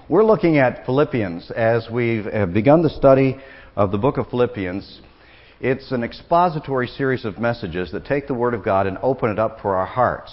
We're looking at Philippians as we've begun the study of the book of Philippians. It's an expository series of messages that take the Word of God and open it up for our hearts.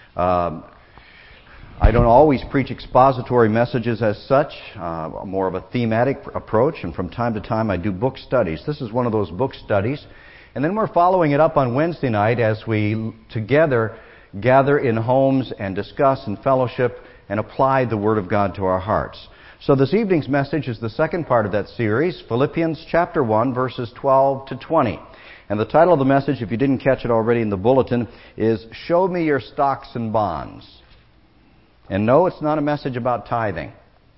I don't always preach expository messages as such, more of a thematic approach, and from time to time I do book studies. This is one of those book studies. And then we're following it up on Wednesday night as we together gather in homes and discuss and fellowship and apply the Word of God to our hearts. So this evening's message is the second part of that series, Philippians chapter 1, verses 12 to 20. And the title of the message, if you didn't catch it already in the bulletin, is Show Me Your Stocks and Bonds. And no, it's not a message about tithing.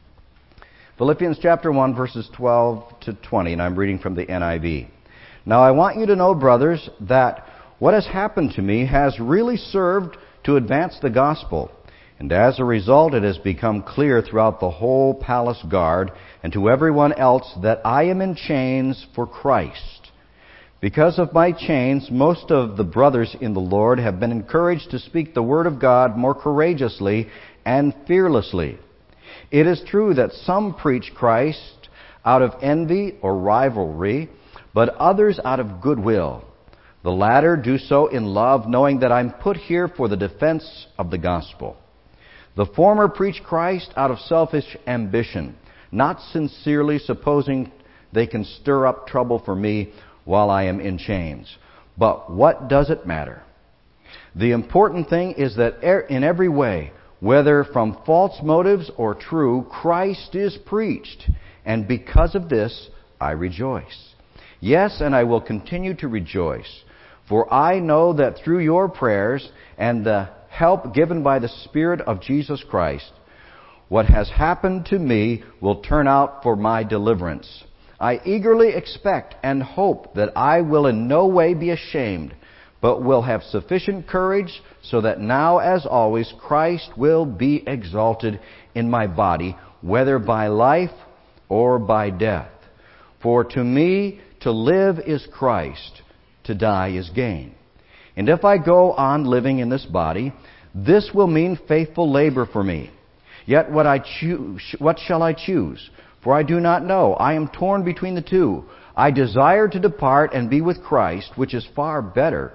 Philippians chapter 1, verses 12 to 20, and I'm reading from the NIV. Now I want you to know, brothers, that what has happened to me has really served to advance the gospel. And as a result, it has become clear throughout the whole palace guard and to everyone else that I am in chains for Christ. Because of my chains, most of the brothers in the Lord have been encouraged to speak the word of God more courageously and fearlessly. It is true that some preach Christ out of envy or rivalry, but others out of goodwill. The latter do so in love, knowing that I'm put here for the defense of the gospel. The former preach Christ out of selfish ambition, not sincerely supposing they can stir up trouble for me while I am in chains. But what does it matter? The important thing is that in every way, whether from false motives or true, Christ is preached, and because of this I rejoice. Yes, and I will continue to rejoice, for I know that through your prayers and the help given by the Spirit of Jesus Christ, what has happened to me will turn out for my deliverance. I eagerly expect and hope that I will in no way be ashamed, but will have sufficient courage so that now, as always, Christ will be exalted in my body, whether by life or by death. For to me, to live is Christ, to die is gain. And if I go on living in this body, this will mean faithful labor for me. Yet what shall I choose? For I do not know. I am torn between the two. I desire to depart and be with Christ, which is far better.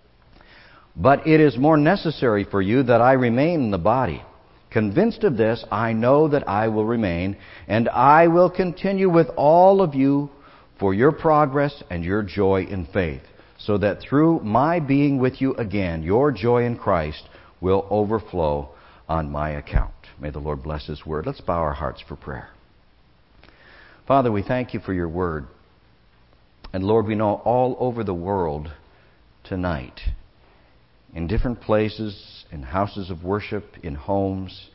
But it is more necessary for you that I remain in the body. Convinced of this, I know that I will remain, and I will continue with all of you for your progress and your joy in faith, so that through my being with you again, your joy in Christ will overflow on my account. May the Lord bless His word. Let's bow our hearts for prayer. Father, we thank you for your word. And Lord, we know all over the world tonight, in different places, in houses of worship, in homes,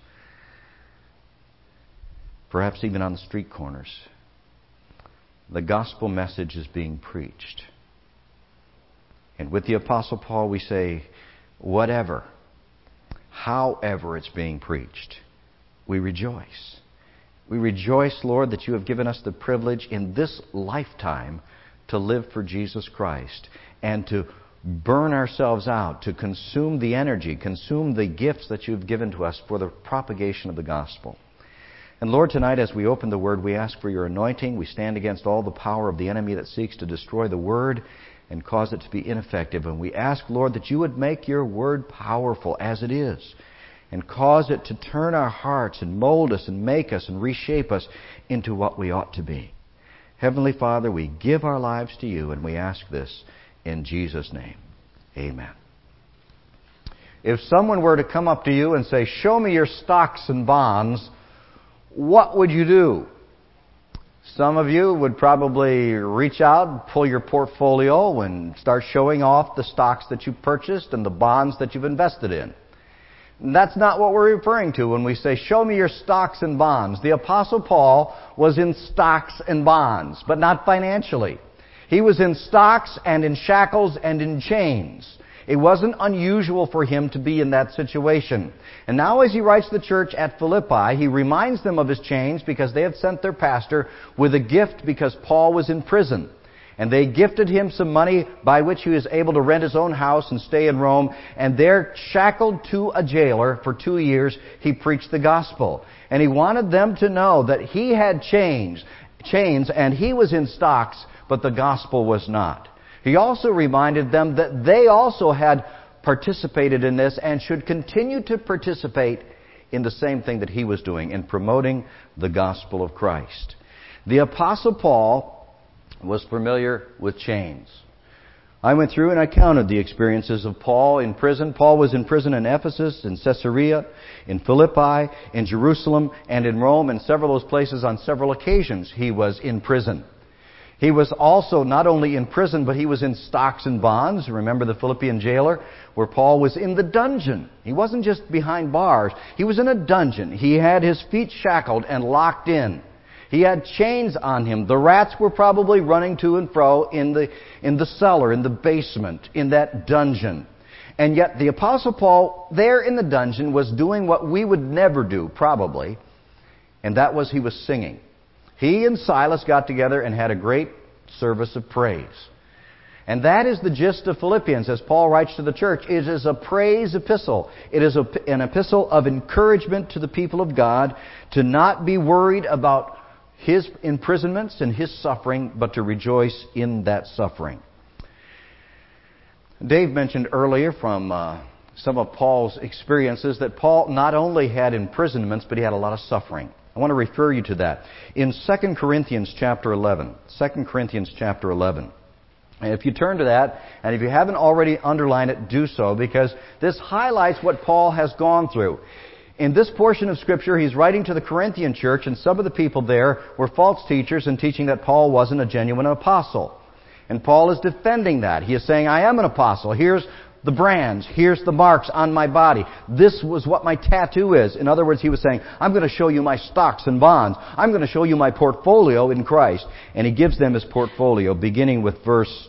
perhaps even on the street corners, the gospel message is being preached. And with the Apostle Paul we say, whatever, however it's being preached, we rejoice. We rejoice, Lord, that you have given us the privilege in this lifetime to live for Jesus Christ and to burn ourselves out, to consume the energy, consume the gifts that you've given to us for the propagation of the gospel. And Lord, tonight as we open the Word, we ask for your anointing. We stand against all the power of the enemy that seeks to destroy the Word and cause it to be ineffective. And we ask, Lord, that you would make your Word powerful as it is and cause it to turn our hearts and mold us and make us and reshape us into what we ought to be. Heavenly Father, we give our lives to you and we ask this in Jesus' name. Amen. If someone were to come up to you and say, show me your stocks and bonds, what would you do? Some of you would probably reach out, pull your portfolio, and start showing off the stocks that you purchased and the bonds that you've invested in. And that's not what we're referring to when we say, show me your stocks and bonds. The Apostle Paul was in stocks and bonds, but not financially. He was in stocks and in shackles and in chains. It wasn't unusual for him to be in that situation. And now as he writes to the church at Philippi, he reminds them of his chains because they had sent their pastor with a gift because Paul was in prison. And they gifted him some money by which he was able to rent his own house and stay in Rome. And there, shackled to a jailer for 2 years, he preached the gospel. And he wanted them to know that he had chains and he was in stocks, but the gospel was not. He also reminded them that they also had participated in this and should continue to participate in the same thing that he was doing, in promoting the gospel of Christ. The Apostle Paul was familiar with chains. I went through and I counted the experiences of Paul in prison. Paul was in prison in Ephesus, in Caesarea, in Philippi, in Jerusalem, and in Rome, and several of those places on several occasions he was in prison. He was also not only in prison, but he was in stocks and bonds. Remember the Philippian jailer, where Paul was in the dungeon. He wasn't just behind bars. He was in a dungeon. He had his feet shackled and locked in. He had chains on him. The rats were probably running to and fro in the cellar, in the basement, in that dungeon. And yet the Apostle Paul, there in the dungeon, was doing what we would never do, probably, and that was he was singing. He and Silas got together and had a great service of praise. And that is the gist of Philippians, as Paul writes to the church. It is a praise epistle. It is an epistle of encouragement to the people of God to not be worried about his imprisonments and his suffering, but to rejoice in that suffering. Dave mentioned earlier from some of Paul's experiences that Paul not only had imprisonments, but he had a lot of suffering. I want to refer you to that. In 2 Corinthians chapter 11. 2 Corinthians chapter 11. And if you turn to that, and if you haven't already underlined it, do so, because this highlights what Paul has gone through. In this portion of Scripture, he's writing to the Corinthian church, and some of the people there were false teachers and teaching that Paul wasn't a genuine apostle. And Paul is defending that. He is saying, I am an apostle. Here's the brands. Here's the marks on my body. This was what my tattoo is. In other words, he was saying, I'm going to show you my stocks and bonds. I'm going to show you my portfolio in Christ. And he gives them his portfolio, beginning with verse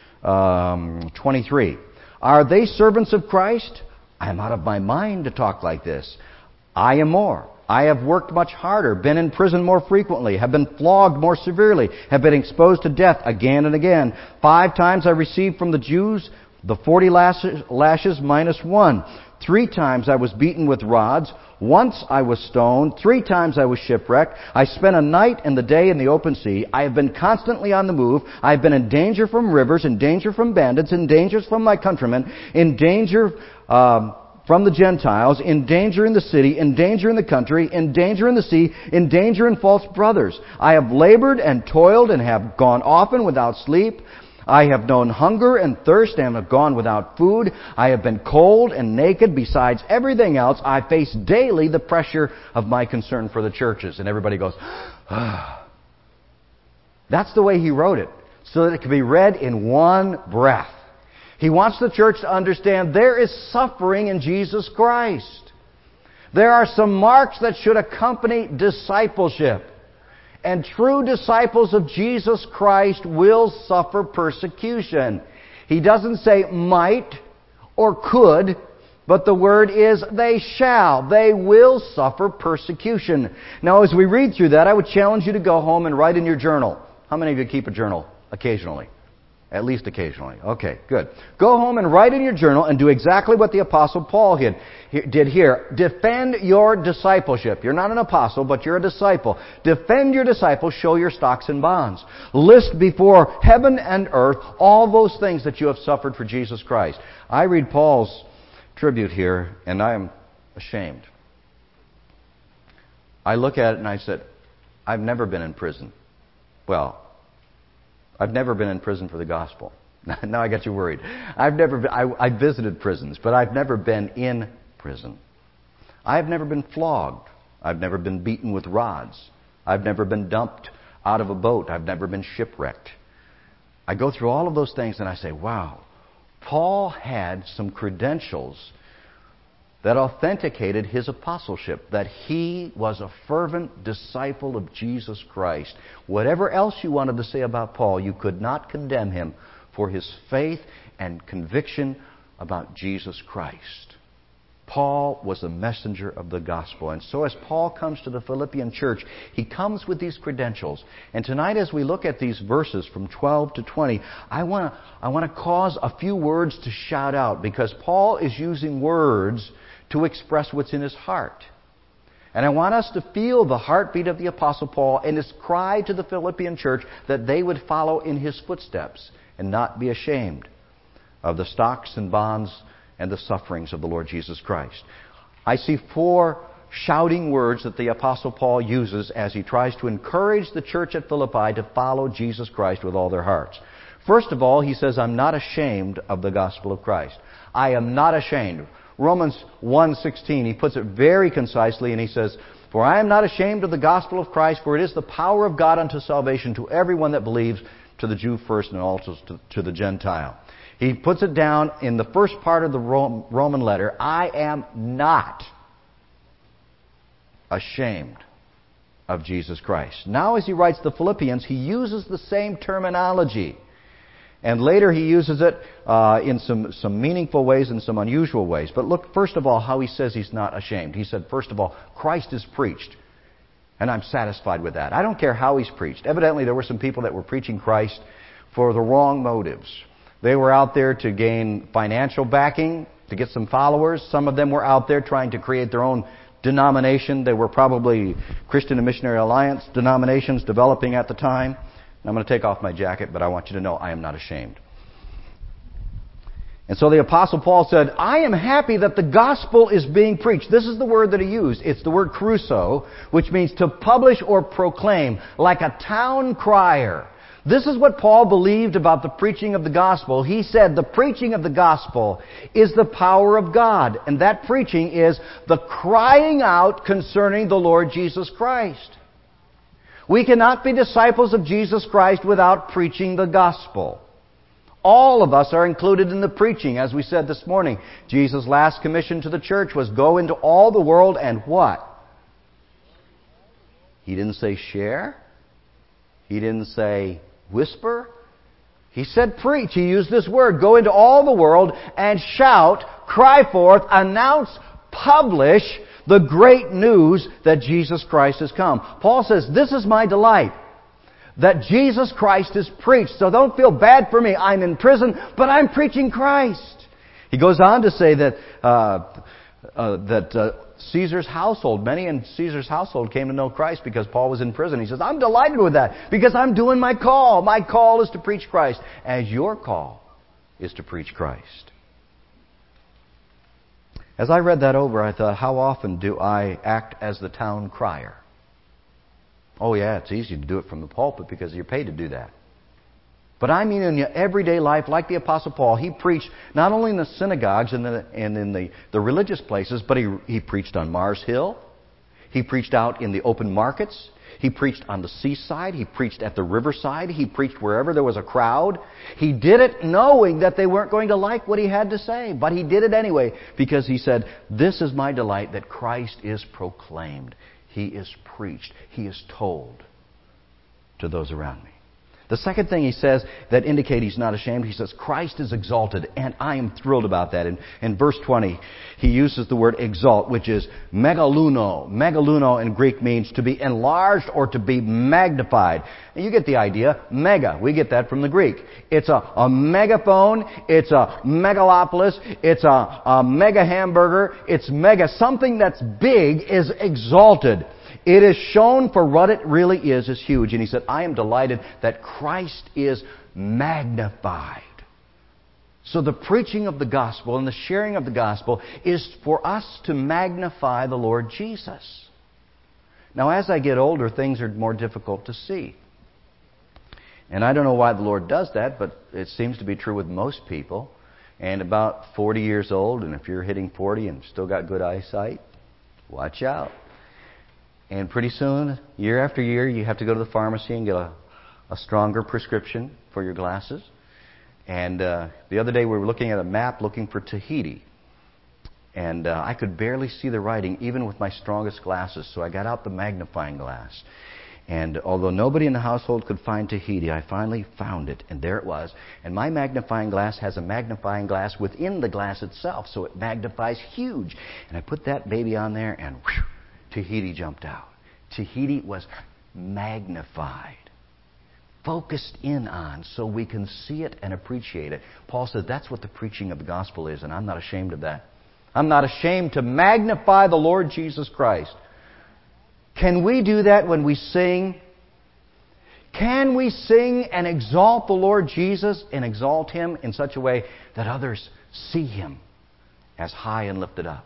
23. Are they servants of Christ? I am out of my mind to talk like this. I am more. I have worked much harder, been in prison more frequently, have been flogged more severely, have been exposed to death again and again. 5 times I received from the Jews the 40 lashes minus 1. 3 times I was beaten with rods. Once I was stoned. 3 times I was shipwrecked. I spent a night and the day in the open sea. I have been constantly on the move. I have been in danger from rivers, in danger from bandits, in danger from my countrymen, in danger from the Gentiles, in danger in the city, in danger in the country, in danger in the sea, in danger in false brothers. I have labored and toiled and have gone often without sleep. I have known hunger and thirst and have gone without food. I have been cold and naked. Besides everything else, I face daily the pressure of my concern for the churches. And everybody goes, ah. That's the way he wrote it, so that it can be read in one breath. He wants the church to understand there is suffering in Jesus Christ. There are some marks that should accompany discipleship. And true disciples of Jesus Christ will suffer persecution. He doesn't say might or could, but the word is they shall. They will suffer persecution. Now, as we read through that, I would challenge you to go home and write in your journal. How many of you keep a journal occasionally? At least occasionally. Okay, good. Go home and write in your journal and do exactly what the Apostle Paul did here. Defend your discipleship. You're not an apostle, but you're a disciple. Defend your disciple. Show your stocks and bonds. List before heaven and earth all those things that you have suffered for Jesus Christ. I read Paul's tribute here, and I am ashamed. I look at it and I said, I've never been in prison. Well, I've never been in prison for the gospel. Now I got you worried. I visited prisons, but I've never been in prison. I've never been flogged. I've never been beaten with rods. I've never been dumped out of a boat. I've never been shipwrecked. I go through all of those things and I say, wow, Paul had some credentials that authenticated his apostleship, that he was a fervent disciple of Jesus Christ. Whatever else you wanted to say about Paul, you could not condemn him for his faith and conviction about Jesus Christ. Paul was a messenger of the gospel. And so as Paul comes to the Philippian church, he comes with these credentials. And tonight as we look at these verses from 12 to 20, I want to cause a few words to shout out, because Paul is using words to express what's in his heart. And I want us to feel the heartbeat of the Apostle Paul and his cry to the Philippian church that they would follow in his footsteps and not be ashamed of the stocks and bonds and the sufferings of the Lord Jesus Christ. I see 4 shouting words that the Apostle Paul uses as he tries to encourage the church at Philippi to follow Jesus Christ with all their hearts. First of all, he says, I'm not ashamed of the gospel of Christ. I am not ashamed. Romans 1:16, he puts it very concisely, and he says, For I am not ashamed of the gospel of Christ, for it is the power of God unto salvation to everyone that believes, to the Jew first and also to the Gentile. He puts it down in the first part of the Roman letter, I am not ashamed of Jesus Christ. Now as he writes the Philippians, he uses the same terminology. And later he uses it in some meaningful ways and some unusual ways. But look, first of all, how he says he's not ashamed. He said, first of all, Christ is preached. And I'm satisfied with that. I don't care how he's preached. Evidently there were some people that were preaching Christ for the wrong motives. They were out there to gain financial backing, to get some followers. Some of them were out there trying to create their own denomination. They were probably Christian and Missionary Alliance denominations developing at the time. And I'm going to take off my jacket, but I want you to know I am not ashamed. And so the Apostle Paul said, I am happy that the gospel is being preached. This is the word that he used. It's the word kerusso, which means to publish or proclaim, like a town crier. This is what Paul believed about the preaching of the gospel. He said the preaching of the gospel is the power of God. And that preaching is the crying out concerning the Lord Jesus Christ. We cannot be disciples of Jesus Christ without preaching the gospel. All of us are included in the preaching. As we said this morning, Jesus' last commission to the church was go into all the world and what? He didn't say share. He didn't say whisper. He said preach. He used this word. Go into all the world and shout, cry forth, announce, publish the great news that Jesus Christ has come. Paul says, this is my delight, that Jesus Christ is preached. So don't feel bad for me. I'm in prison, but I'm preaching Christ. He goes on to say that Caesar's household, many in Caesar's household came to know Christ because Paul was in prison. He says, I'm delighted with that because I'm doing my call. My call is to preach Christ, as your call is to preach Christ. As I read that over, I thought, how often do I act as the town crier? Oh yeah, it's easy to do it from the pulpit because you're paid to do that. But I mean in your everyday life, like the Apostle Paul, he preached not only in the synagogues and in the religious places, but he preached on Mars Hill. He preached out in the open markets. He preached on the seaside. He preached at the riverside. He preached wherever there was a crowd. He did it knowing that they weren't going to like what he had to say. But he did it anyway because he said, this is my delight, that Christ is proclaimed. He is preached. He is told to those around me. The second thing he says that indicate he's not ashamed, he says, Christ is exalted, and I am thrilled about that. In verse 20, he uses the word exalt, which is megaluno. Megaluno in Greek means to be enlarged or to be magnified. And you get the idea. Mega, we get that from the Greek. It's a megaphone, it's a megalopolis, it's a mega hamburger, it's mega. Something that's big is exalted. It is shown for what it really is huge. And he said, I am delighted that Christ is magnified. So the preaching of the gospel and the sharing of the gospel is for us to magnify the Lord Jesus. Now, as I get older, things are more difficult to see. And I don't know why the Lord does that, but it seems to be true with most people. And about 40 years old, and if you're hitting 40 and still got good eyesight, watch out. And pretty soon, year after year, you have to go to the pharmacy and get a stronger prescription for your glasses. And the other day we were looking at a map looking for Tahiti. And I could barely see the writing even with my strongest glasses. So I got out the magnifying glass. And although nobody in the household could find Tahiti, I finally found it, and there it was. And my magnifying glass has a magnifying glass within the glass itself, so it magnifies huge. And I put that baby on there, and whew, Tahiti jumped out. Tahiti was magnified, focused in on, so we can see it and appreciate it. Paul said that's what the preaching of the gospel is, and I'm not ashamed of that. I'm not ashamed to magnify the Lord Jesus Christ. Can we do that when we sing? Can we sing and exalt the Lord Jesus and exalt Him in such a way that others see Him as high and lifted up?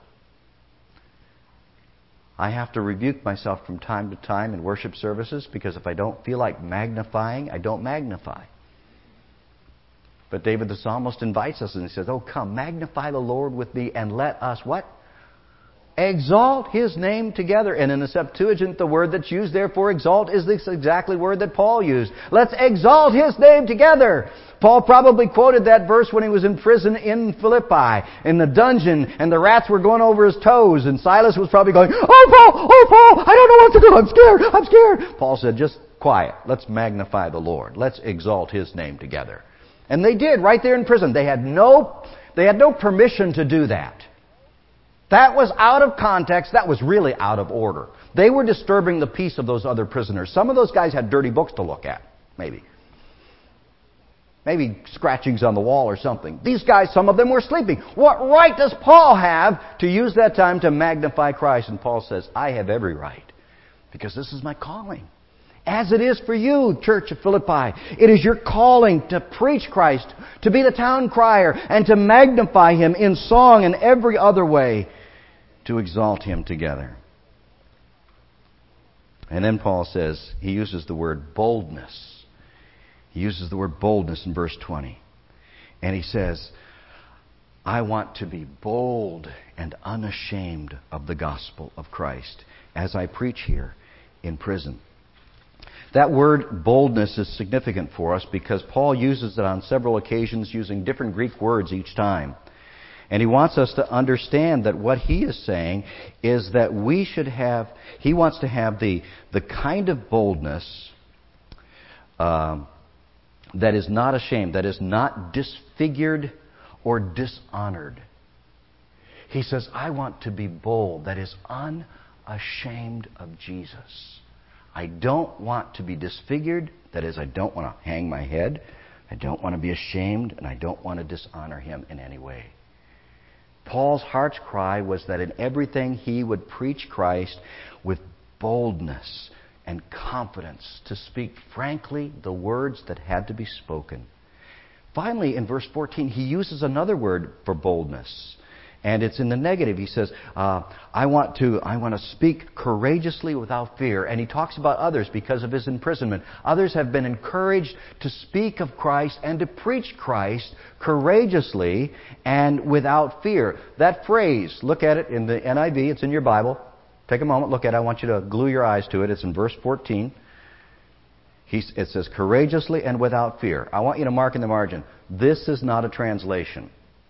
I have to rebuke myself from time to time in worship services, because if I don't feel like magnifying, I don't magnify. But David the psalmist invites us, and he says, "Oh, come, magnify the Lord with me, and let us," what? "Exalt His name together." And in the Septuagint, the word that's used there for exalt is the exactly word that Paul used. Let's exalt His name together. Paul probably quoted that verse when he was in prison in Philippi, in the dungeon, and the rats were going over his toes, and Silas was probably going, oh Paul, I don't know what to do, I'm scared. Paul said, just quiet, let's magnify the Lord. Let's exalt His name together. And they did, right there in prison. They had no permission to do that. That was out of context. That was really out of order. They were disturbing the peace of those other prisoners. Some of those guys had dirty books to look at, maybe. Maybe scratchings on the wall or something. These guys, some of them were sleeping. What right does Paul have to use that time to magnify Christ? And Paul says, I have every right, because this is my calling. As it is for you, Church of Philippi. It is your calling to preach Christ, to be the town crier, and to magnify Him in song and every other way, to exalt Him together. And then Paul says, he uses the word boldness. He uses the word boldness in verse 20. And he says, I want to be bold and unashamed of the gospel of Christ as I preach here in prison. That word boldness is significant for us because Paul uses it on several occasions using different Greek words each time. And he wants us to understand that what he is saying is that he wants to have the kind of boldness that is not ashamed, that is not disfigured or dishonored. He says, I want to be bold, that is unashamed of Jesus. I don't want to be disfigured. That is, I don't want to hang my head. I don't want to be ashamed, and I don't want to dishonor Him in any way. Paul's heart's cry was that in everything he would preach Christ with boldness and confidence, to speak frankly the words that had to be spoken. Finally, in verse 14, he uses another word for boldness. And it's in the negative. He says, I want to speak courageously without fear. And he talks about others because of his imprisonment. Others have been encouraged to speak of Christ and to preach Christ courageously and without fear. That phrase, look at it in the NIV. It's in your Bible. Take a moment, look at it. I want you to glue your eyes to it. It's in verse 14. It says, courageously and without fear. I want you to mark in the margin, this is not a translation.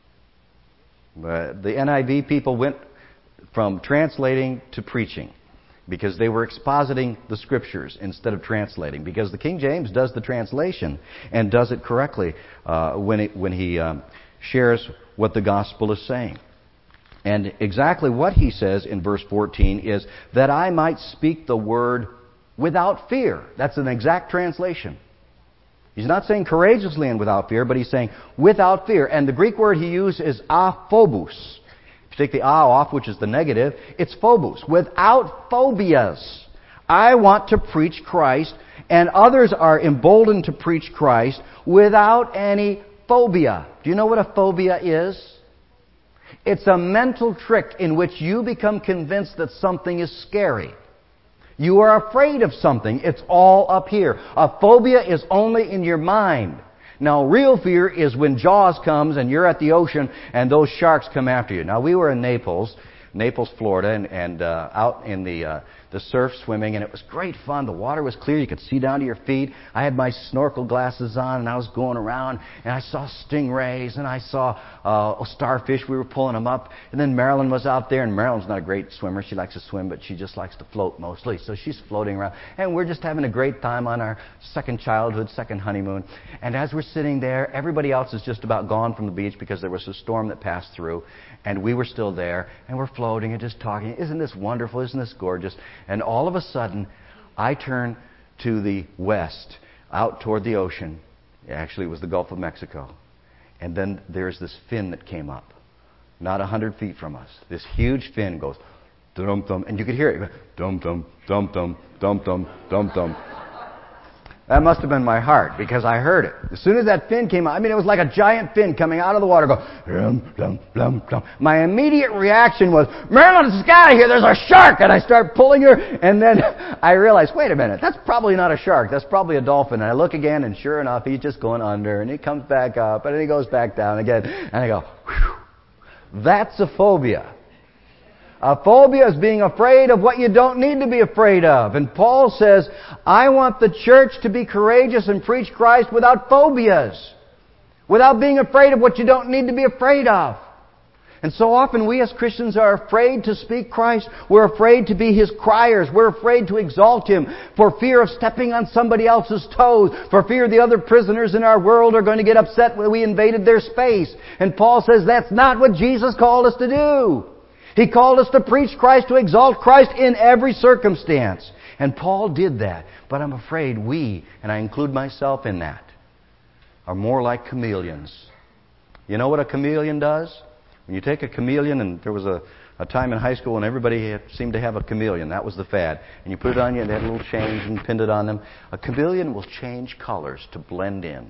The NIV people went from translating to preaching because they were expositing the Scriptures instead of translating. Because the King James does the translation and does it correctly when he shares what the gospel is saying. And exactly what he says in verse 14 is that I might speak the word without fear. That's an exact translation. He's not saying courageously and without fear, but he's saying without fear. And the Greek word he used is aphobos. If you take the a off, which is the negative, it's phobos. Without phobias. I want to preach Christ, and others are emboldened to preach Christ without any phobia. Do you know what a phobia is? It's a mental trick in which you become convinced that something is scary. You are afraid of something. It's all up here. A phobia is only in your mind. Now, real fear is when Jaws comes and you're at the ocean and those sharks come after you. Now, we were in Naples. Naples, Florida, and out in the surf swimming, and it was great fun. The water was clear. You could see down to your feet. I had my snorkel glasses on, and I was going around, and I saw stingrays, and I saw starfish. We were pulling them up. And then Marilyn was out there, and Marilyn's not a great swimmer. She likes to swim, but she just likes to float mostly. So she's floating around, and we're just having a great time on our second childhood, second honeymoon. And as we're sitting there, everybody else is just about gone from the beach because there was a storm that passed through, and we were still there, and we're floating and just talking. Isn't this wonderful? Isn't this gorgeous? And all of a sudden, I turn to the west, out toward the ocean. Actually, it was the Gulf of Mexico. And then there's this fin that came up, not 100 feet from us. This huge fin goes, dum-dum, and you could hear it, dum-dum, dum-dum, dum-dum, dum-dum. That must have been my heart, because I heard it. As soon as that fin came out, it was like a giant fin coming out of the water, go, dum, dum, dum, dum. My immediate reaction was, Marilyn, let's get out of here, there's a shark! And I start pulling her, and then I realized, wait a minute, that's probably not a shark, that's probably a dolphin. And I look again, and sure enough, he's just going under, and he comes back up, and then he goes back down again. And I go, whew, that's a phobia. A phobia is being afraid of what you don't need to be afraid of. And Paul says, I want the church to be courageous and preach Christ without phobias. Without being afraid of what you don't need to be afraid of. And so often we as Christians are afraid to speak Christ. We're afraid to be His criers. We're afraid to exalt Him for fear of stepping on somebody else's toes. For fear the other prisoners in our world are going to get upset when we invaded their space. And Paul says that's not what Jesus called us to do. He called us to preach Christ, to exalt Christ in every circumstance. And Paul did that. But I'm afraid we, and I include myself in that, are more like chameleons. You know what a chameleon does? When you take a chameleon, and there was a time in high school when everybody seemed to have a chameleon. That was the fad. And you put it on you, and they had a little change and pinned it on them. A chameleon will change colors to blend in.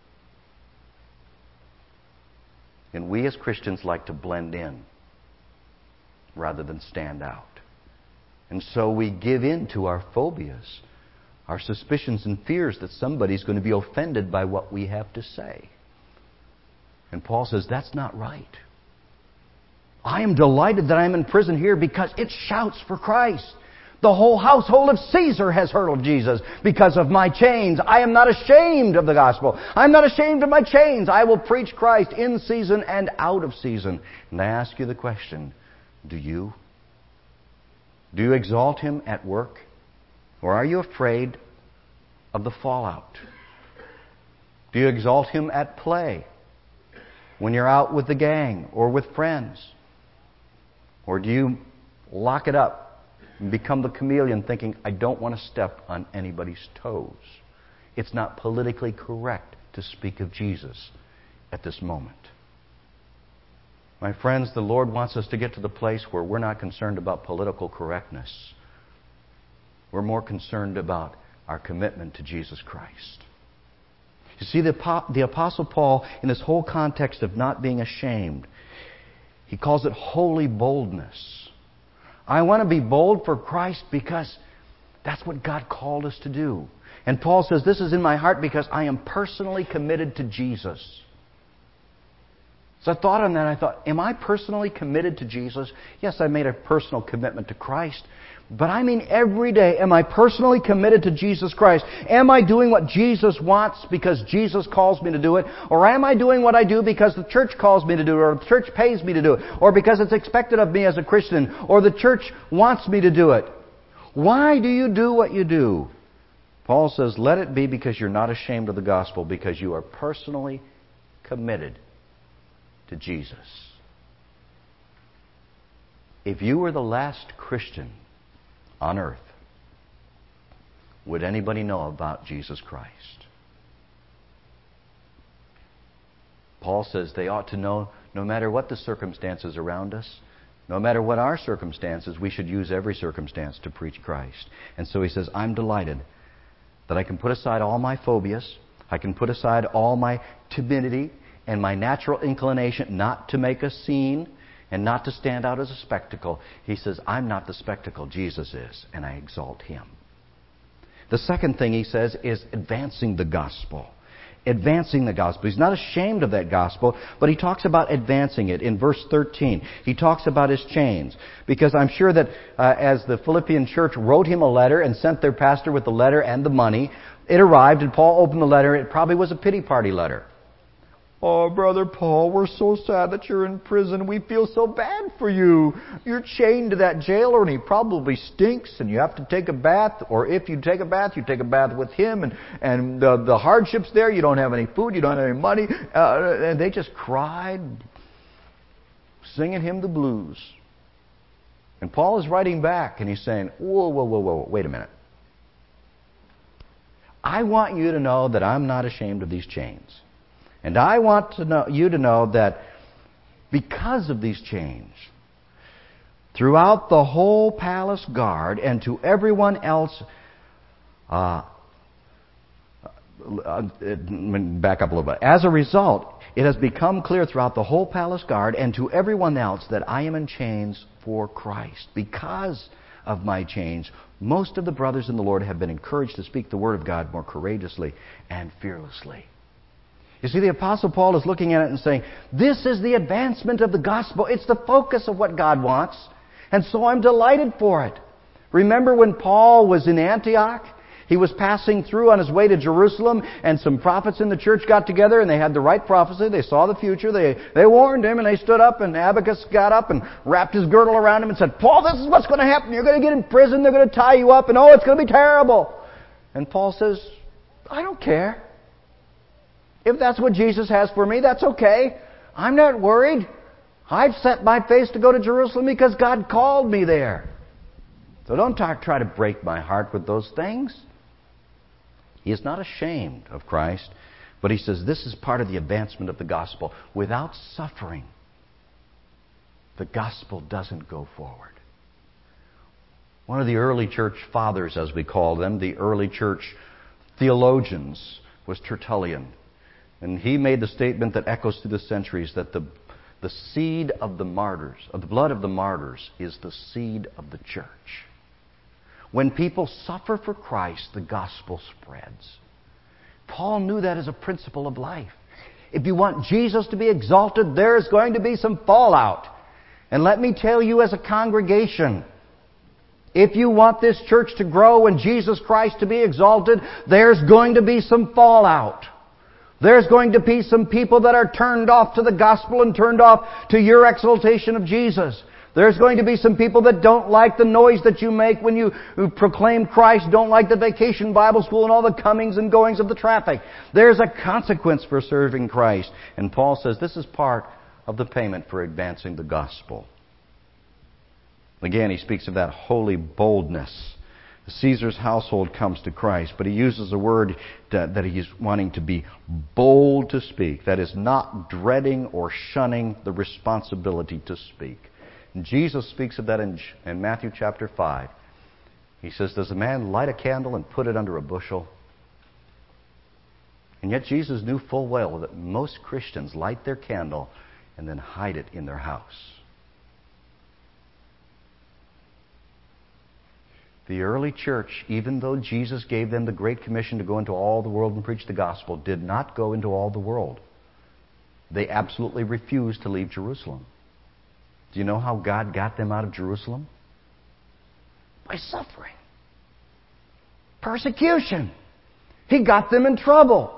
And we as Christians like to blend in rather than stand out. And so we give in to our phobias, our suspicions and fears that somebody's going to be offended by what we have to say. And Paul says, that's not right. I am delighted that I'm in prison here because it shouts for Christ. The whole household of Caesar has heard of Jesus because of my chains. I am not ashamed of the gospel. I'm not ashamed of my chains. I will preach Christ in season and out of season. And I ask you the question, do you? Do you exalt Him at work? Or are you afraid of the fallout? Do you exalt Him at play? When you're out with the gang or with friends? Or do you lock it up and become the chameleon thinking, I don't want to step on anybody's toes? It's not politically correct to speak of Jesus at this moment. My friends, the Lord wants us to get to the place where we're not concerned about political correctness. We're more concerned about our commitment to Jesus Christ. You see, the Apostle Paul, in this whole context of not being ashamed, he calls it holy boldness. I want to be bold for Christ because that's what God called us to do. And Paul says, this is in my heart because I am personally committed to Jesus. So I thought on that, I thought, am I personally committed to Jesus? Yes, I made a personal commitment to Christ. But I mean every day, am I personally committed to Jesus Christ? Am I doing what Jesus wants because Jesus calls me to do it? Or am I doing what I do because the church calls me to do it, or the church pays me to do it, or because it's expected of me as a Christian, or the church wants me to do it? Why do you do what you do? Paul says, let it be because you're not ashamed of the gospel, because you are personally committed to Jesus. If you were the last Christian on earth, would anybody know about Jesus Christ? Paul says they ought to know, no matter what the circumstances around us, no matter what our circumstances, we should use every circumstance to preach Christ. And so he says, I'm delighted that I can put aside all my phobias, I can put aside all my timidity and my natural inclination not to make a scene and not to stand out as a spectacle. He says, I'm not the spectacle, Jesus is, and I exalt Him. The second thing he says is advancing the gospel. Advancing the gospel. He's not ashamed of that gospel, but he talks about advancing it. In verse 13, he talks about his chains. Because I'm sure that as the Philippian church wrote him a letter and sent their pastor with the letter and the money, it arrived and Paul opened the letter. It probably was a pity party letter. Oh, Brother Paul, we're so sad that you're in prison. We feel so bad for you. You're chained to that jailer and he probably stinks and you have to take a bath. Or if you take a bath, you take a bath with him. And the hardships there, you don't have any food, you don't have any money. And they just cried, singing him the blues. And Paul is writing back and he's saying, whoa, wait a minute. I want you to know that I'm not ashamed of these chains. And I want you to know that because of these chains, throughout the whole palace guard and to everyone else, back up a little bit. As a result, it has become clear throughout the whole palace guard and to everyone else that I am in chains for Christ. Because of my chains, most of the brothers in the Lord have been encouraged to speak the word of God more courageously and fearlessly. You see, the Apostle Paul is looking at it and saying, this is the advancement of the gospel. It's the focus of what God wants. And so I'm delighted for it. Remember when Paul was in Antioch? He was passing through on his way to Jerusalem, and some prophets in the church got together, and they had the right prophecy. They saw the future. They warned him, and they stood up, and Abacus got up and wrapped his girdle around him and said, Paul, this is what's going to happen. You're going to get in prison. They're going to tie you up, and oh, it's going to be terrible. And Paul says, I don't care. If that's what Jesus has for me, that's okay. I'm not worried. I've set my face to go to Jerusalem because God called me there. So don't try to break my heart with those things. He is not ashamed of Christ, but he says this is part of the advancement of the gospel. Without suffering, the gospel doesn't go forward. One of the early church fathers, as we call them, the early church theologians, was Tertullian. And he made the statement that echoes through the centuries that the seed of the martyrs, of the blood of the martyrs, is the seed of the church. When people suffer for Christ, the gospel spreads. Paul knew that as a principle of life. If you want Jesus to be exalted, there's going to be some fallout. And let me tell you as a congregation, if you want this church to grow and Jesus Christ to be exalted, there's going to be some fallout. There's going to be some people that are turned off to the gospel and turned off to your exaltation of Jesus. There's going to be some people that don't like the noise that you make when you proclaim Christ, don't like the vacation Bible school and all the comings and goings of the traffic. There's a consequence for serving Christ. And Paul says this is part of the payment for advancing the gospel. Again, he speaks of that holy boldness. Caesar's household comes to Christ, but he uses a word that he's wanting to be bold to speak. That is, not dreading or shunning the responsibility to speak. And Jesus speaks of that in Matthew chapter 5. He says, does a man light a candle and put it under a bushel? And yet Jesus knew full well that most Christians light their candle and then hide it in their house. The early church, even though Jesus gave them the Great Commission to go into all the world and preach the gospel, did not go into all the world. They absolutely refused to leave Jerusalem. Do you know how God got them out of Jerusalem? By suffering. Persecution. He got them in trouble.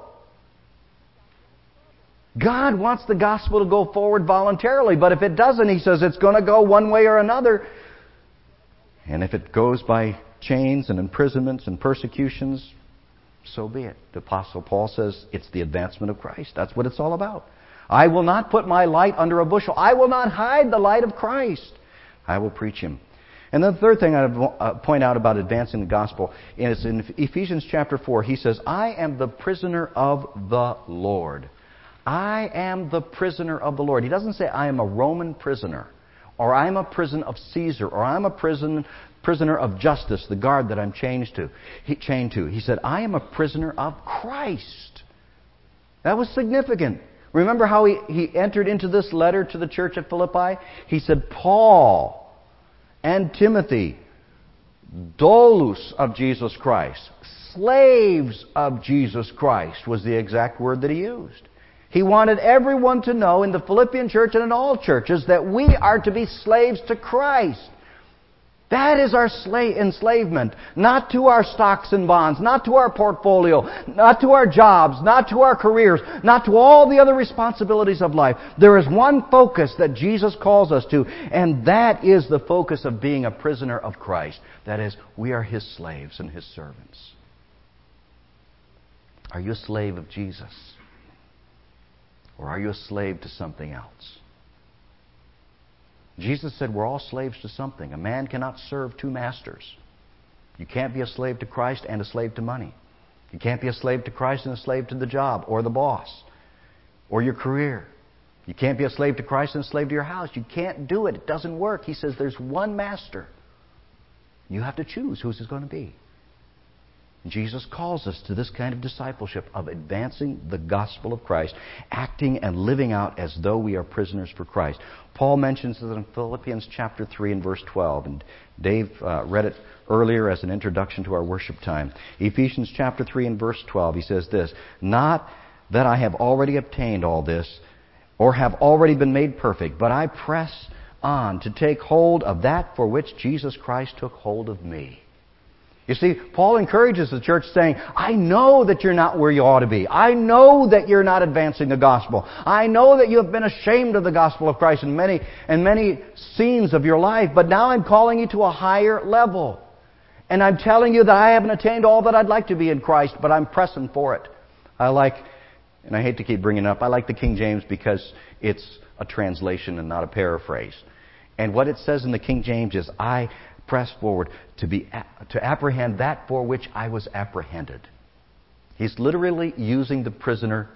God wants the gospel to go forward voluntarily, but if it doesn't, He says it's going to go one way or another. And if it goes by chains and imprisonments and persecutions, so be it. The Apostle Paul says it's the advancement of Christ. That's what it's all about. I will not put my light under a bushel. I will not hide the light of Christ. I will preach Him. And then the third thing I point out about advancing the gospel is in Ephesians chapter 4, he says, I am the prisoner of the Lord. I am the prisoner of the Lord. He doesn't say I am a Roman prisoner, or I'm a prison of Caesar, or I'm a prisoner of justice, the guard that I'm chained to. He said, I am a prisoner of Christ. That was significant. Remember how he entered into this letter to the church at Philippi? He said, Paul and Timothy, doulos of Jesus Christ, slaves of Jesus Christ, was the exact word that he used. He wanted everyone to know in the Philippian church and in all churches that we are to be slaves to Christ. That is our enslavement, not to our stocks and bonds, not to our portfolio, not to our jobs, not to our careers, not to all the other responsibilities of life. There is one focus that Jesus calls us to, and that is the focus of being a prisoner of Christ. That is, we are His slaves and His servants. Are you a slave of Jesus? Or are you a slave to something else? Jesus said we're all slaves to something. A man cannot serve two masters. You can't be a slave to Christ and a slave to money. You can't be a slave to Christ and a slave to the job or the boss or your career. You can't be a slave to Christ and a slave to your house. You can't do it. It doesn't work. He says there's one master. You have to choose who's it's going to be. Jesus calls us to this kind of discipleship of advancing the gospel of Christ, acting and living out as though we are prisoners for Christ. Paul mentions this in Philippians chapter 3 and verse 12, and Dave read it earlier as an introduction to our worship time. Ephesians chapter 3 and verse 12, he says this, "Not that I have already obtained all this, or have already been made perfect, but I press on to take hold of that for which Jesus Christ took hold of me." You see, Paul encourages the church saying, I know that you're not where you ought to be. I know that you're not advancing the gospel. I know that you have been ashamed of the gospel of Christ in many scenes of your life, but now I'm calling you to a higher level. And I'm telling you that I haven't attained all that I'd like to be in Christ, but I'm pressing for it. And I hate to keep bringing it up, I like the King James because it's a translation and not a paraphrase. And what it says in the King James is, I press forward to apprehend that for which I was apprehended. He's literally using the prisoner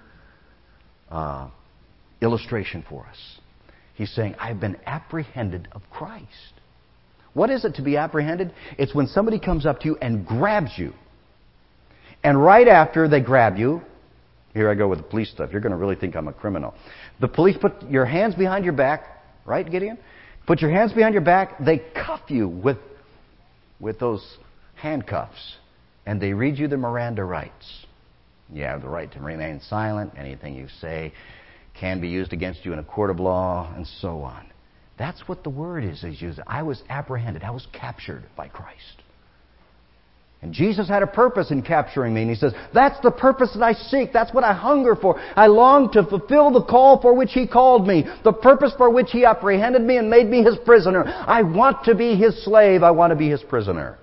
illustration for us. He's saying, I've been apprehended of Christ. What is it to be apprehended? It's when somebody comes up to you and grabs you. And right after they grab you, here I go with the police stuff. You're going to really think I'm a criminal. The police put your hands behind your back, right, Gideon? Put your hands behind your back. They cuff you with those handcuffs. And they read you the Miranda rights. You have the right to remain silent. Anything you say can be used against you in a court of law, and so on. That's what the word is used. I was apprehended. I was captured by Christ. And Jesus had a purpose in capturing me. And He says, that's the purpose that I seek. That's what I hunger for. I long to fulfill the call for which He called me. The purpose for which He apprehended me and made me His prisoner. I want to be His slave. I want to be His prisoner.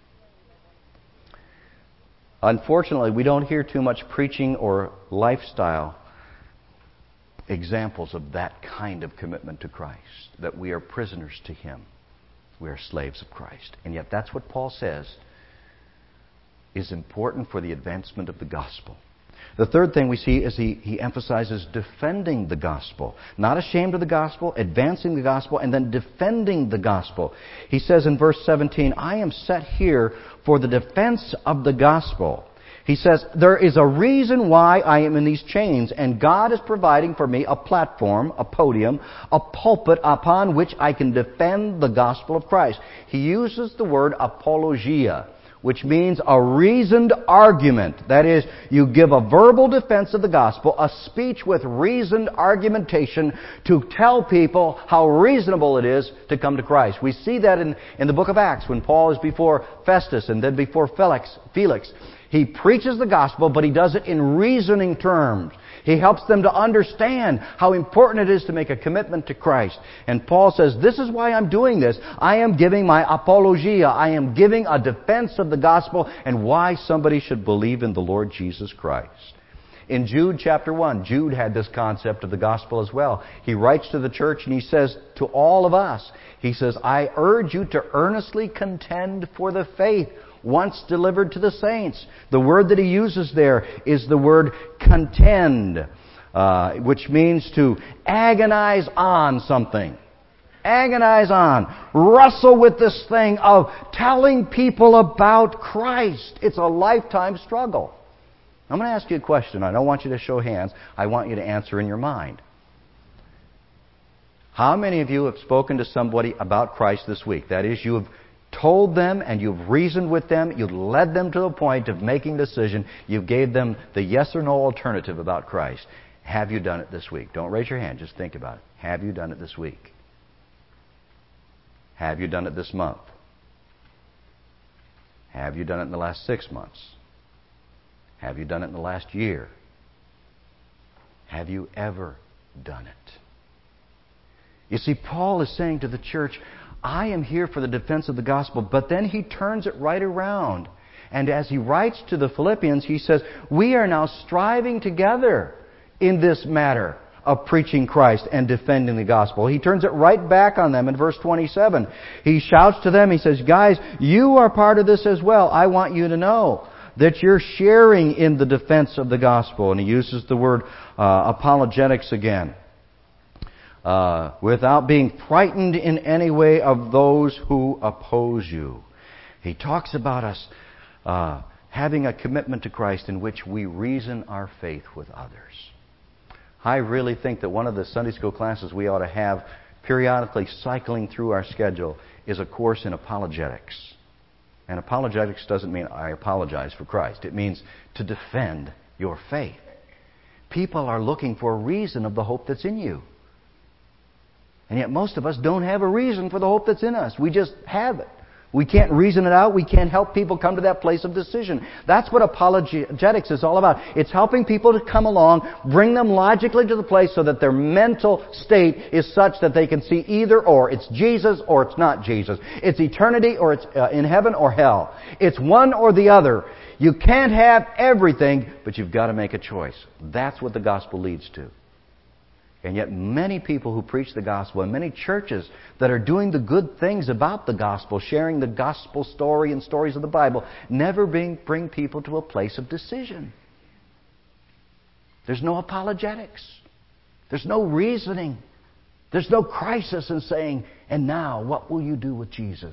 Unfortunately, we don't hear too much preaching or lifestyle examples of that kind of commitment to Christ. That we are prisoners to Him. We are slaves of Christ. And yet that's what Paul says is important for the advancement of the gospel. The third thing we see is he emphasizes defending the gospel. Not ashamed of the gospel, advancing the gospel, and then defending the gospel. He says in verse 17, I am set here for the defense of the gospel. He says, there is a reason why I am in these chains, and God is providing for me a platform, a podium, a pulpit upon which I can defend the gospel of Christ. He uses the word apologia, which means a reasoned argument. That is, you give a verbal defense of the gospel, a speech with reasoned argumentation to tell people how reasonable it is to come to Christ. We see that in the book of Acts when Paul is before Festus and then before Felix. He preaches the gospel, but he does it in reasoning terms. He helps them to understand how important it is to make a commitment to Christ. And Paul says, this is why I'm doing this. I am giving my apologia. I am giving a defense of the gospel and why somebody should believe in the Lord Jesus Christ. In Jude chapter 1, Jude had this concept of the gospel as well. He writes to the church and he says to all of us, he says, I urge you to earnestly contend for the faith once delivered to the saints. The word that he uses there is the word contend, which means to agonize on something. Agonize on. Wrestle with this thing of telling people about Christ. It's a lifetime struggle. I'm going to ask you a question. I don't want you to show hands. I want you to answer in your mind. How many of you have spoken to somebody about Christ this week? That is, you have told them and you've reasoned with them. You've led them to the point of making a decision. You gave them the yes or no alternative about Christ. Have you done it this week? Don't raise your hand. Just think about it. Have you done it this week? Have you done it this month? Have you done it in the last 6 months? Have you done it in the last year? Have you ever done it? You see, Paul is saying to the church, I am here for the defense of the gospel, but then he turns it right around. And as he writes to the Philippians, he says, we are now striving together in this matter of preaching Christ and defending the gospel. He turns it right back on them in verse 27. He shouts to them, he says, guys, you are part of this as well. I want you to know that you're sharing in the defense of the gospel. And he uses the word apologetics again. Without being frightened in any way of those who oppose you. He talks about us having a commitment to Christ in which we reason our faith with others. I really think that one of the Sunday school classes we ought to have periodically cycling through our schedule is a course in apologetics. And apologetics doesn't mean I apologize for Christ. It means to defend your faith. People are looking for a reason of the hope that's in you. And yet most of us don't have a reason for the hope that's in us. We just have it. We can't reason it out. We can't help people come to that place of decision. That's what apologetics is all about. It's helping people to come along, bring them logically to the place so that their mental state is such that they can see either or. It's Jesus or it's not Jesus. It's eternity or it's in heaven or hell. It's one or the other. You can't have everything, but you've got to make a choice. That's what the gospel leads to. And yet many people who preach the gospel and many churches that are doing the good things about the gospel, sharing the gospel story and stories of the Bible, never bring people to a place of decision. There's no apologetics. There's no reasoning. There's no crisis in saying, and now, what will you do with Jesus?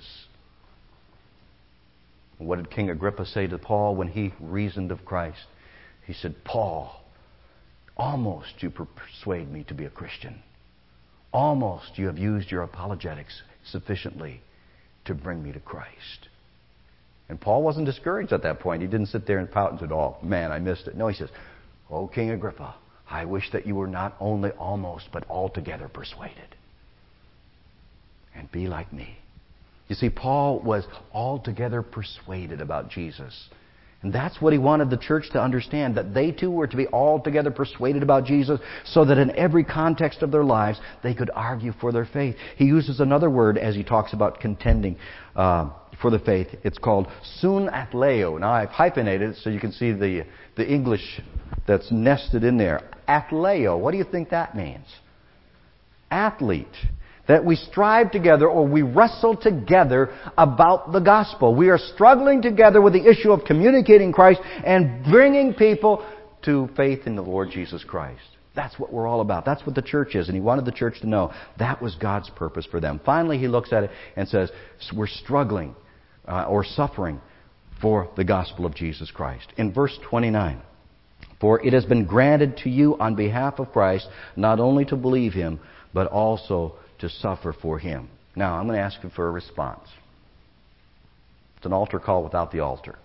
What did King Agrippa say to Paul when he reasoned of Christ? He said, Paul, almost you persuade me to be a Christian. Almost you have used your apologetics sufficiently to bring me to Christ. And Paul wasn't discouraged at that point. He didn't sit there and pout and said, oh man, I missed it. No, he says, oh King Agrippa, I wish that you were not only almost, but altogether persuaded. And be like me. You see, Paul was altogether persuaded about Jesus. And that's what he wanted the church to understand, that they too were to be altogether persuaded about Jesus so that in every context of their lives they could argue for their faith. He uses another word as he talks about contending for the faith. It's called sunathleo. Now I've hyphenated it so you can see the English that's nested in there. Athleo, what do you think that means? Athlete. That we strive together or we wrestle together about the gospel. We are struggling together with the issue of communicating Christ and bringing people to faith in the Lord Jesus Christ. That's what we're all about. That's what the church is. And he wanted the church to know that was God's purpose for them. Finally, he looks at it and says, we're struggling or suffering for the gospel of Jesus Christ. In verse 29, for it has been granted to you on behalf of Christ not only to believe Him, but also to suffer for Him. Now, I'm going to ask you for a response. It's an altar call without the altar.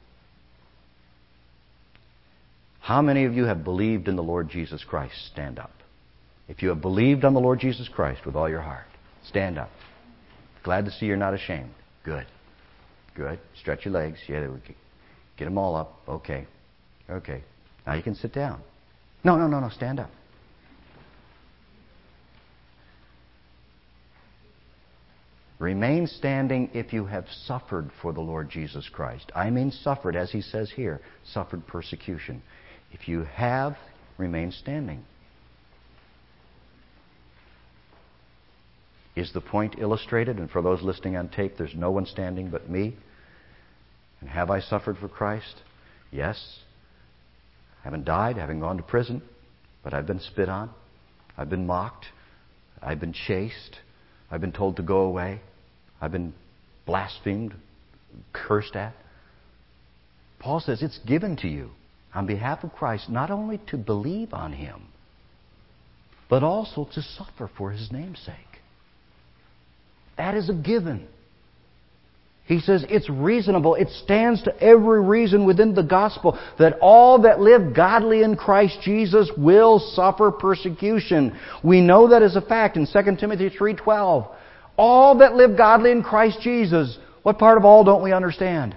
How many of you have believed in the Lord Jesus Christ? Stand up. If you have believed on the Lord Jesus Christ with all your heart, stand up. Glad to see you're not ashamed. Good. Good. Stretch your legs. Yeah, get them all up. Okay. Okay. Now you can sit down. No. Stand up. Remain standing if you have suffered for the Lord Jesus Christ. I mean suffered, as he says here, suffered persecution. If you have, remain standing. Is the point illustrated? And for those listening on tape, there's no one standing but me. And have I suffered for Christ? Yes. I haven't died, I haven't gone to prison, but I've been spit on. I've been mocked. I've been chased. I've been told to go away. I've been blasphemed, cursed at. Paul says it's given to you on behalf of Christ not only to believe on Him, but also to suffer for His name's sake. That is a given. He says it's reasonable. It stands to every reason within the gospel that all that live godly in Christ Jesus will suffer persecution. We know that as a fact in 2 Timothy 3:12. All that live godly in Christ Jesus. What part of all don't we understand?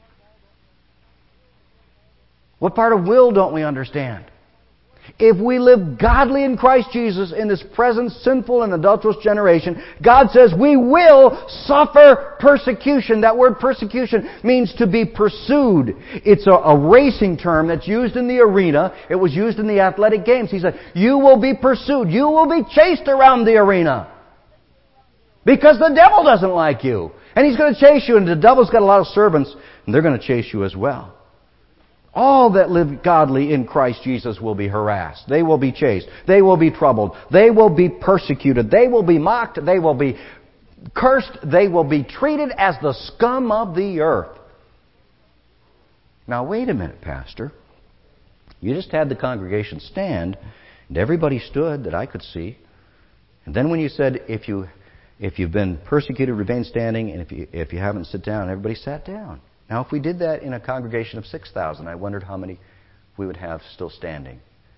What part of will don't we understand? If we live godly in Christ Jesus in this present sinful and adulterous generation, God says we will suffer persecution. That word persecution means to be pursued. It's a racing term that's used in the arena. It was used in the athletic games. He said, you will be pursued. You will be chased around the arena. Because the devil doesn't like you. And he's going to chase you. And the devil's got a lot of servants. And they're going to chase you as well. All that live godly in Christ Jesus will be harassed. They will be chased. They will be troubled. They will be persecuted. They will be mocked. They will be cursed. They will be treated as the scum of the earth. Now, wait a minute, Pastor. You just had the congregation stand, and everybody stood that I could see. And then when you said, if you've been persecuted, remain standing, and if you haven't, sit down, everybody sat down. Now, if we did that in a congregation of 6,000, I wondered how many we would have still standing.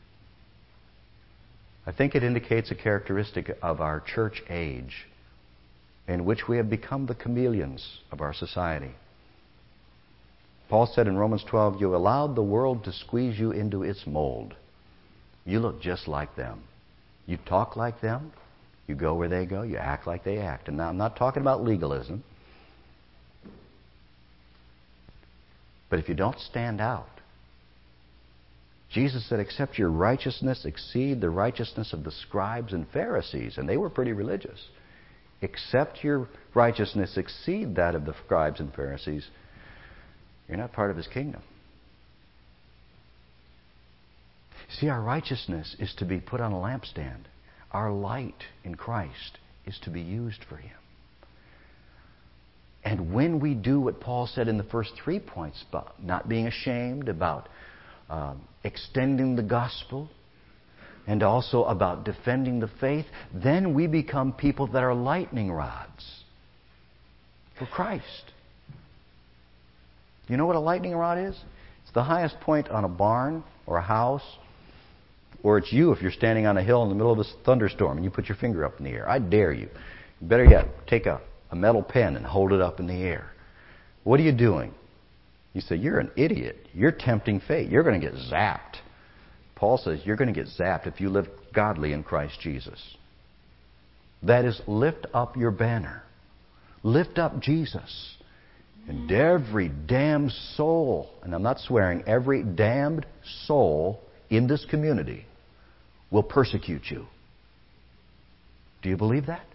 I think it indicates a characteristic of our church age in which we have become the chameleons of our society. Paul said in Romans 12, you allowed the world to squeeze you into its mold. You look just like them. You talk like them. You go where they go. You act like they act. And now I'm not talking about legalism. But if you don't stand out, Jesus said, except your righteousness exceed the righteousness of the scribes and Pharisees, and they were pretty religious. Except your righteousness exceed that of the scribes and Pharisees, you're not part of His kingdom. See, our righteousness is to be put on a lampstand. Our light in Christ is to be used for Him. And when we do what Paul said in the first 3 points about not being ashamed, about extending the gospel, and also about defending the faith, then we become people that are lightning rods for Christ. You know what a lightning rod is? It's the highest point on a barn or a house, or it's you if you're standing on a hill in the middle of a thunderstorm and you put your finger up in the air. I dare you. Better yet, take a metal pen and hold it up in the air. What are you doing? You say, you're an idiot. You're tempting fate. You're going to get zapped. Paul says you're going to get zapped if you live godly in Christ Jesus. That is, lift up your banner. Lift up Jesus. And every damned soul, and I'm not swearing, every damned soul in this community will persecute you. Do you believe that?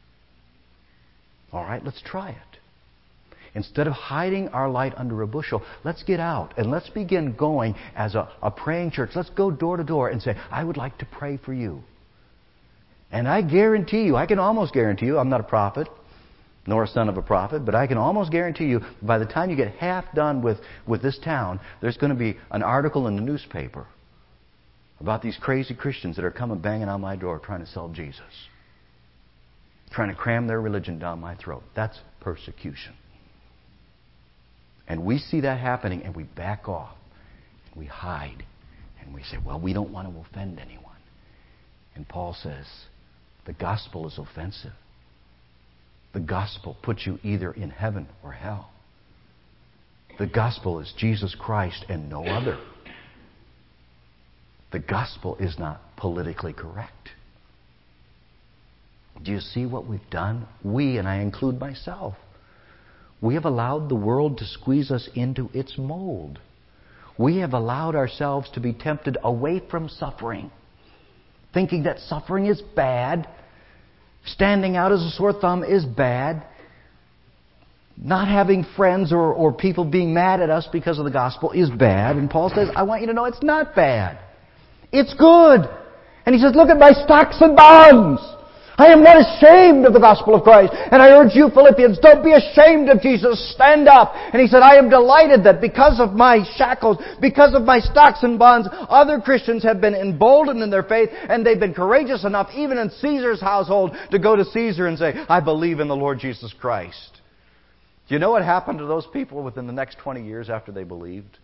All right, let's try it. Instead of hiding our light under a bushel, let's get out and let's begin going as a praying church. Let's go door to door and say, I would like to pray for you. And I guarantee you, I can almost guarantee you, I'm not a prophet, nor a son of a prophet, but I can almost guarantee you, by the time you get half done with this town, there's going to be an article in the newspaper about these crazy Christians that are coming banging on my door trying to sell Jesus. Trying to cram their religion down my throat. That's persecution. And we see that happening and we back off. And we hide. And we say, well, we don't want to offend anyone. And Paul says, the gospel is offensive. The gospel puts you either in heaven or hell. The gospel is Jesus Christ and no other. The gospel is not politically correct. Do you see what we've done? We, and I include myself, we have allowed the world to squeeze us into its mold. We have allowed ourselves to be tempted away from suffering, thinking that suffering is bad, standing out as a sore thumb is bad, not having friends or people being mad at us because of the gospel is bad. And Paul says, I want you to know it's not bad. It's good. And he says, look at my stocks and bonds. I am not ashamed of the gospel of Christ. And I urge you, Philippians, don't be ashamed of Jesus. Stand up. And he said, I am delighted that because of my shackles, because of my stocks and bonds, other Christians have been emboldened in their faith, and they've been courageous enough, even in Caesar's household, to go to Caesar and say, I believe in the Lord Jesus Christ. Do you know what happened to those people within the next 20 years after they believed?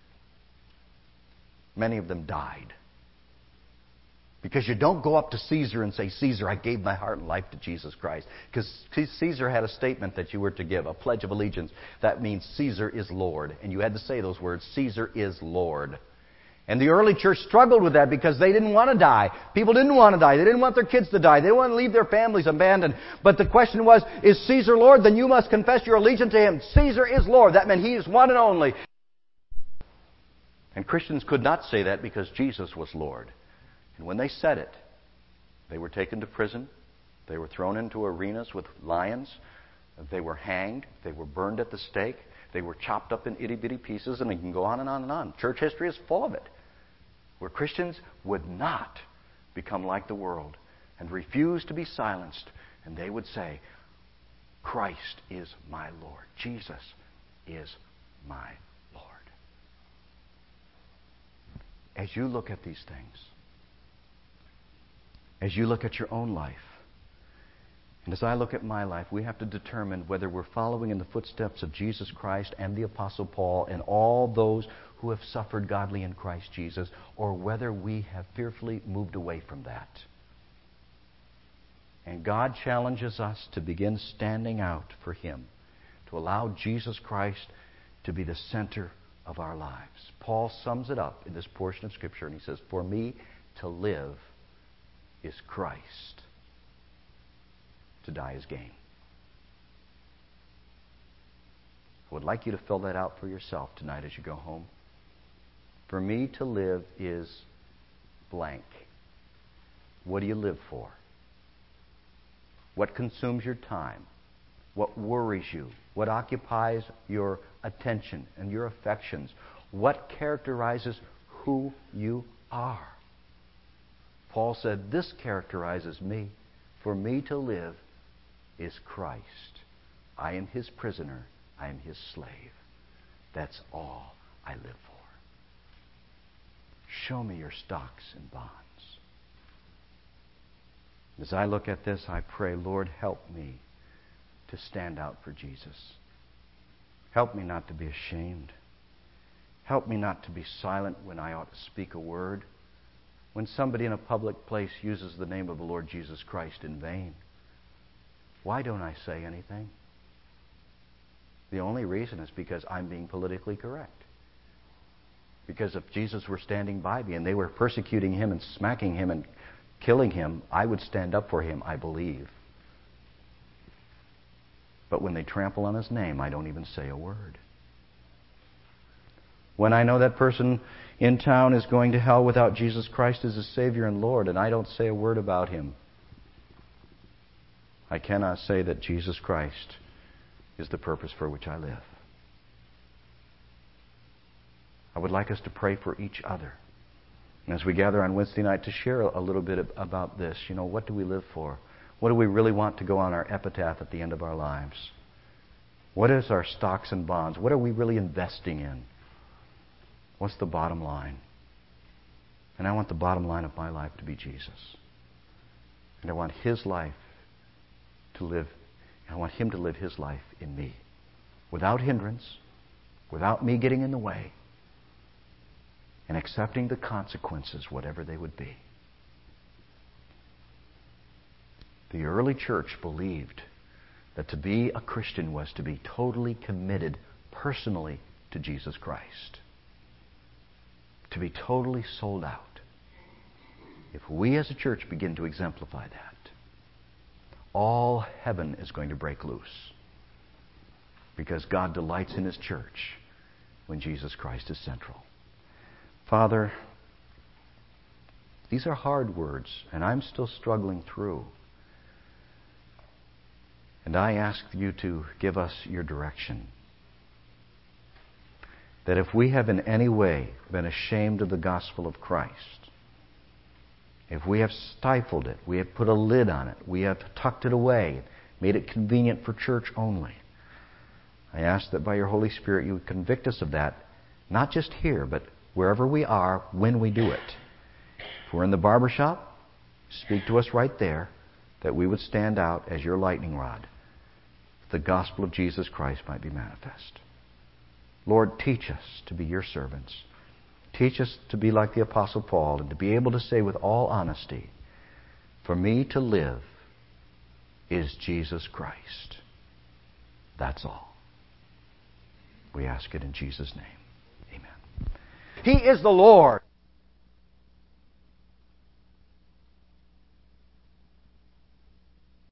Many of them died. Because you don't go up to Caesar and say, Caesar, I gave my heart and life to Jesus Christ. Because Caesar had a statement that you were to give, a pledge of allegiance. That means Caesar is Lord. And you had to say those words, Caesar is Lord. And the early church struggled with that because they didn't want to die. People didn't want to die. They didn't want their kids to die. They didn't want to leave their families abandoned. But the question was, is Caesar Lord? Then you must confess your allegiance to Him. Caesar is Lord. That meant He is one and only. And Christians could not say that because Jesus was Lord. And when they said it, they were taken to prison. They were thrown into arenas with lions. They were hanged. They were burned at the stake. They were chopped up in itty-bitty pieces, and it can go on and on and on. Church history is full of it, where Christians would not become like the world and refuse to be silenced. And they would say, Christ is my Lord. Jesus is my Lord. As you look at these things, as you look at your own life, and as I look at my life, we have to determine whether we're following in the footsteps of Jesus Christ and the Apostle Paul and all those who have suffered godly in Christ Jesus, or whether we have fearfully moved away from that. And God challenges us to begin standing out for Him, to allow Jesus Christ to be the center of our lives. Paul sums it up in this portion of Scripture, and he says, for me to live is Christ. To die is gain. I would like you to fill that out for yourself tonight as you go home. For me to live is blank. What do you live for? What consumes your time? What worries you? What occupies your attention and your affections? What characterizes who you are? Paul said, this characterizes me. For me to live is Christ. I am His prisoner. I am His slave. That's all I live for. Show me your stocks and bonds. As I look at this, I pray, Lord, help me to stand out for Jesus. Help me not to be ashamed. Help me not to be silent when I ought to speak a word. When somebody in a public place uses the name of the Lord Jesus Christ in vain, why don't I say anything? The only reason is because I'm being politically correct. Because if Jesus were standing by me and they were persecuting Him and smacking Him and killing Him, I would stand up for Him, I believe. But when they trample on His name, I don't even say a word. When I know that person in town is going to hell without Jesus Christ as His Savior and Lord, and I don't say a word about Him, I cannot say that Jesus Christ is the purpose for which I live. I would like us to pray for each other. And as we gather on Wednesday night to share a little bit about this, what do we live for? What do we really want to go on our epitaph at the end of our lives? What is our stocks and bonds? What are we really investing in? What's the bottom line? And I want the bottom line of my life to be Jesus. And I want His life to live, and I want Him to live His life in me. Without hindrance, without me getting in the way, and accepting the consequences, whatever they would be. The early church believed that to be a Christian was to be totally committed personally to Jesus Christ. To be totally sold out. If we as a church begin to exemplify that, all heaven is going to break loose. Because God delights in His church when Jesus Christ is central. Father, these are hard words, and I'm still struggling through. And I ask You to give us Your direction. That if we have in any way been ashamed of the gospel of Christ, if we have stifled it, we have put a lid on it, we have tucked it away, made it convenient for church only, I ask that by Your Holy Spirit You would convict us of that, not just here, but wherever we are when we do it. If we're in the barber shop, speak to us right there, that we would stand out as Your lightning rod. the gospel of Jesus Christ might be manifest. Lord, teach us to be your servants. Teach us to be like the Apostle Paul and to be able to say with all honesty, for me to live is Jesus Christ. That's all. We ask it in Jesus' name. Amen. He is the Lord.